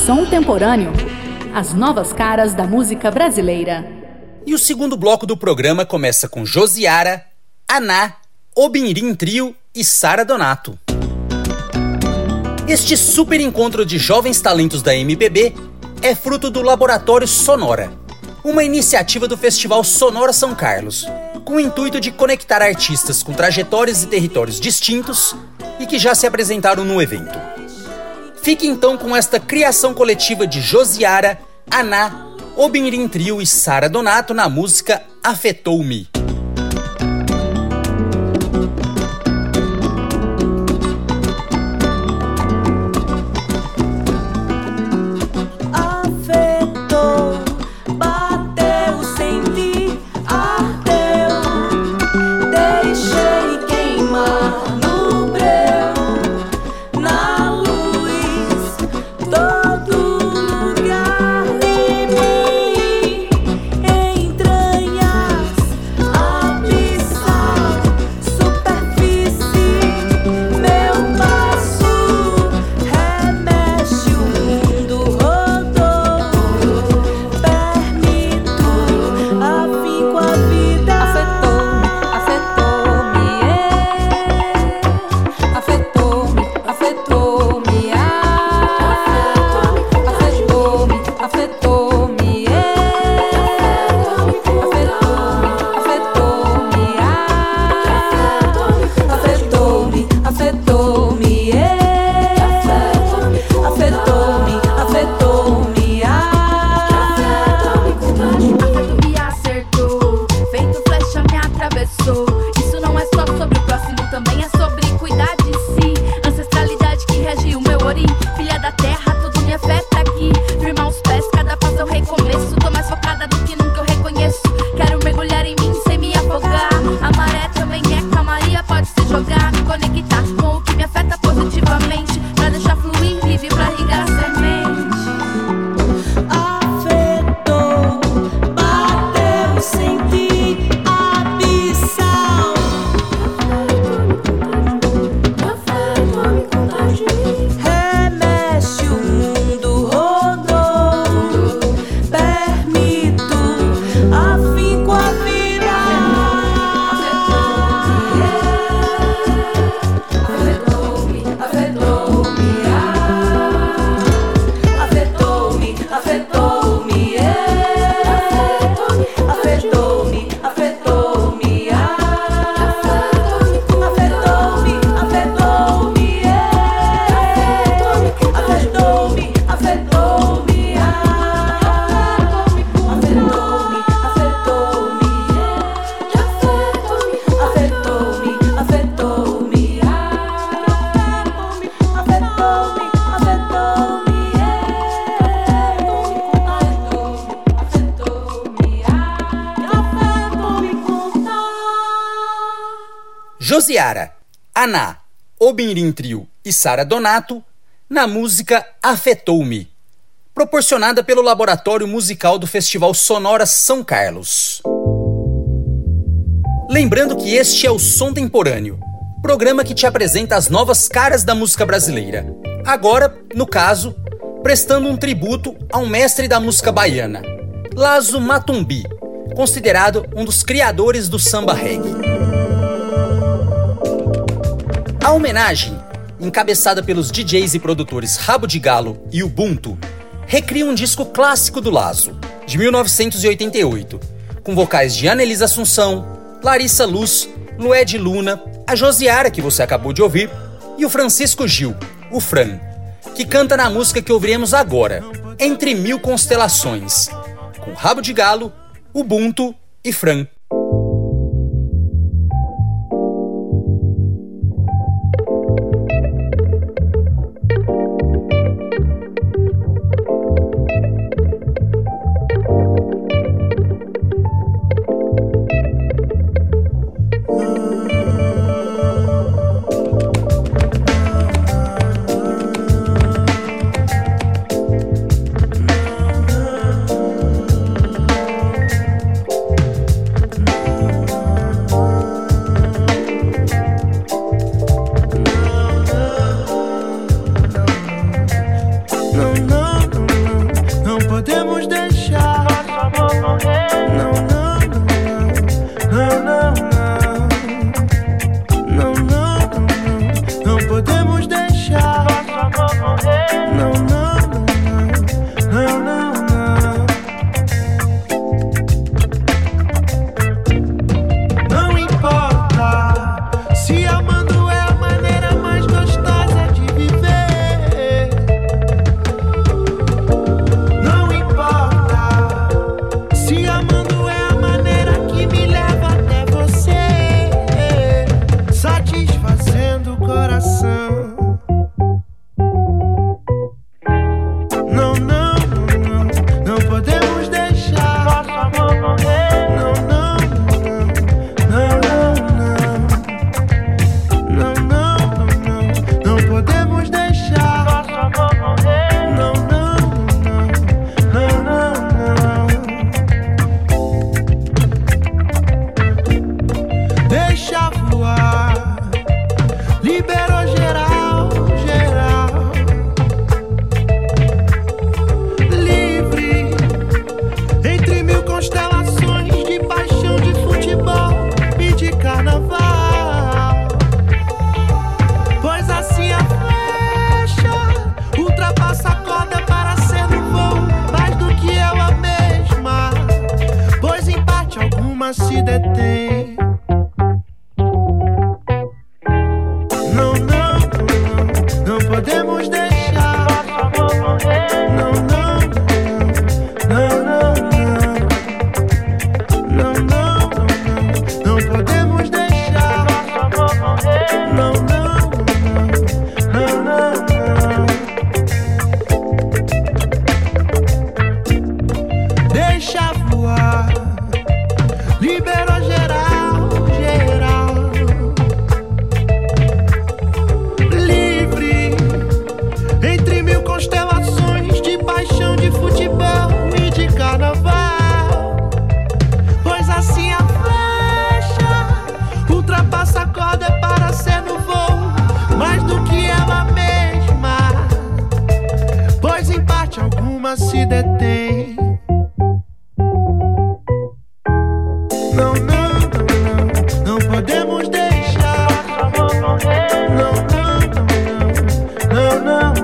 Som Temporâneo. As novas caras da música brasileira. E o segundo bloco do programa começa com Josiara, Aná, Obinrim Trio e Sara Donato. Este super encontro de jovens talentos da MPB é fruto do Laboratório Sonora, uma iniciativa do Festival Sonora São Carlos, com o intuito de conectar artistas com trajetórias e territórios distintos e que já se apresentaram no evento. Fique então com esta criação coletiva de Josiara, Aná, Obinrim Trio e Sara Donato na música Afetou-me. Josiara, Aná, Obinrim Trio e Sara Donato na música Afetou-me, proporcionada pelo Laboratório Musical do Festival Sonora São Carlos. Lembrando que este é o Som Temporâneo, programa que te apresenta as novas caras da música brasileira. Agora, no caso, prestando um tributo a um mestre da música baiana, Lazo Matumbi, considerado um dos criadores do samba reggae. A homenagem, encabeçada pelos DJs e produtores Rabo de Galo e Ubuntu, recria um disco clássico do Lazo, de 1988, com vocais de Anelisa Assunção, Larissa Luz, Lued Luna, a Josiara, que você acabou de ouvir, e o Francisco Gil, o Fran, que canta na música que ouviremos agora, Entre Mil Constelações, com Rabo de Galo, Ubuntu e Fran. No, no, no. alguma se detém. Não, não, não, não podemos deixar. Não, não, não, não, não, não, não, não, não podemos deixar. Não, não, não, não, não. Deixa voar, liberou geral, geral. Livre, entre mil constelações de paixão, de futebol e de carnaval. Pois assim a flecha ultrapassa a corda para ser no voo mais do que ela mesma. Pois em parte alguma se detém. Não, não, não, não podemos deixar. Não, não, não, não,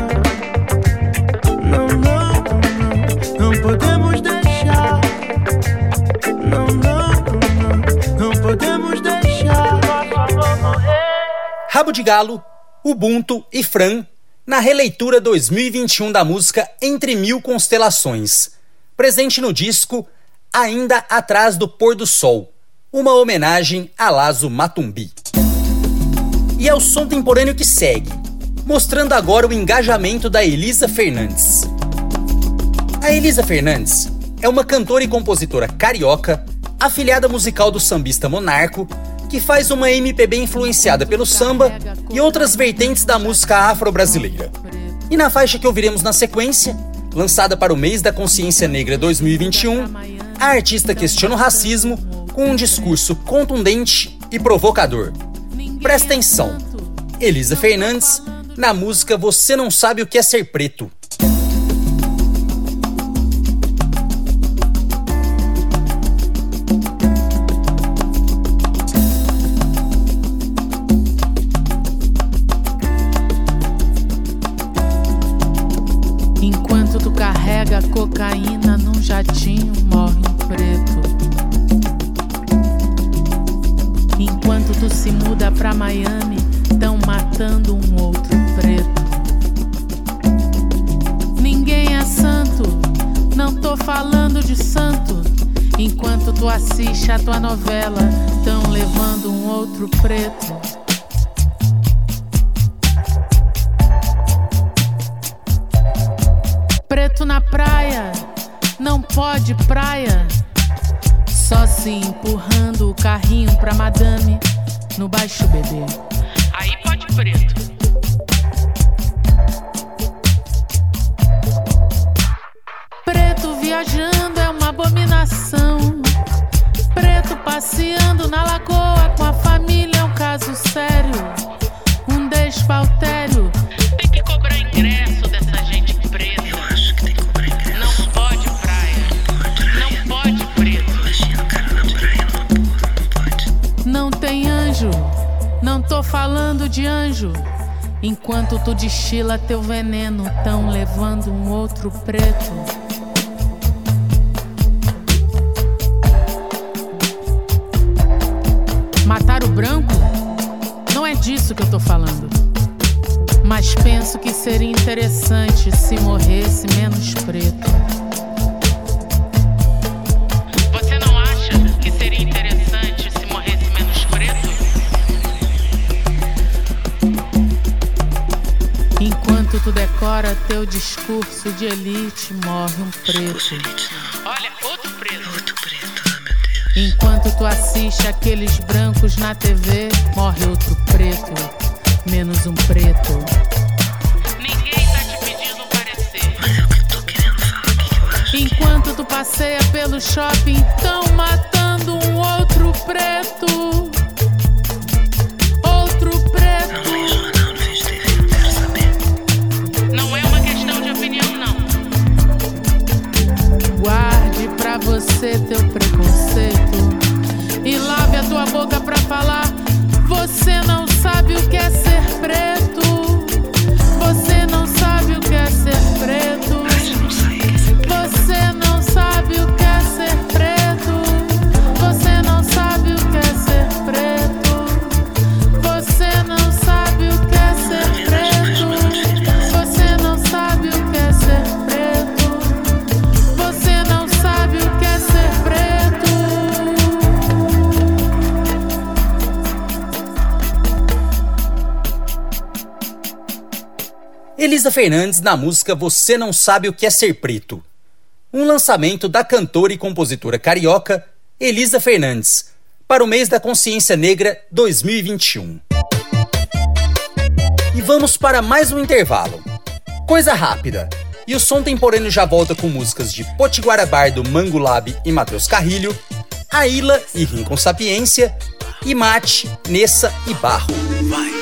não, não, não podemos deixar. Não, não, não, não podemos deixar. Rabo de Galo, Ubuntu e Fran, na releitura 2021 da música Entre Mil Constelações, presente no disco Ainda Atrás do Pôr do Sol, uma homenagem a Lazo Matumbi. E é o som temporâneo que segue, mostrando agora o engajamento da Elisa Fernandes. A Elisa Fernandes é uma cantora e compositora carioca, afiliada musical do sambista Monarco, que faz uma MPB influenciada pelo samba e outras vertentes da música afro-brasileira. E na faixa que ouviremos na sequência, lançada para o mês da Consciência Negra 2021, a artista questiona o racismo com um discurso contundente e provocador. Presta atenção, Elisa Fernandes, na música Você Não Sabe o que é Ser Preto. Enquanto tu carrega cocaína num jatinho, morre um preto. Enquanto tu se muda pra Miami, tão matando um outro preto. Ninguém é santo, não tô falando de santo. Enquanto tu assiste a tua novela, tão levando um outro preto. Preto na praia, não pode praia. Só se empurrando o carrinho pra madame no baixo bebê. Aí pode preto. Preto viajando é uma abominação. Preto passeando na lagoa com a família é um caso sério. Um despautério. Tem que cobrar ingresso dessa gente preta. Eu acho que tem que cobrar ingresso. Não pode praia. Não pode preto. Imagina o cara na praia, não pode. Não tem anjo. Não tô falando de anjo. Enquanto tu destila teu veneno, tão levando um outro preto. Matar o branco? Não é disso que eu tô falando. Mas penso que seria interessante se morresse menos preto. Você não acha que seria interessante se morresse menos preto? Enquanto tu decora teu discurso de elite, morre um preto. Olha, outro preto. Outro preto, meu Deus. Enquanto tu assiste aqueles brancos na TV, morre outro preto, menos um preto. Ninguém tá te pedindo um parecer. Mas é o que eu tô querendo falar, o que eu acho. Enquanto tu passeia pelo shopping, tão matando um outro preto. Outro preto. Não vejo jornal, não vejo TV, não quero saber. Não é uma questão de opinião, não. Guarde pra você teu preconceito e lave a tua boca pra falar. Você não sabe o que é ser preto. Você não sabe o que é ser preto. Você não sabe o que é ser preto. Você Elisa Fernandes na música Você Não Sabe O Que É Ser Preto. Um lançamento da cantora e compositora carioca Elisa Fernandes, para o mês da Consciência Negra 2021. E vamos para mais um intervalo. Coisa rápida. E o Som Temporâneo já volta com músicas de Potiguara Bardo, Mango Lab e Matheus Carrilho, Aila e Rincon Sapiência, e Mate, Nessa e Barro. Vai.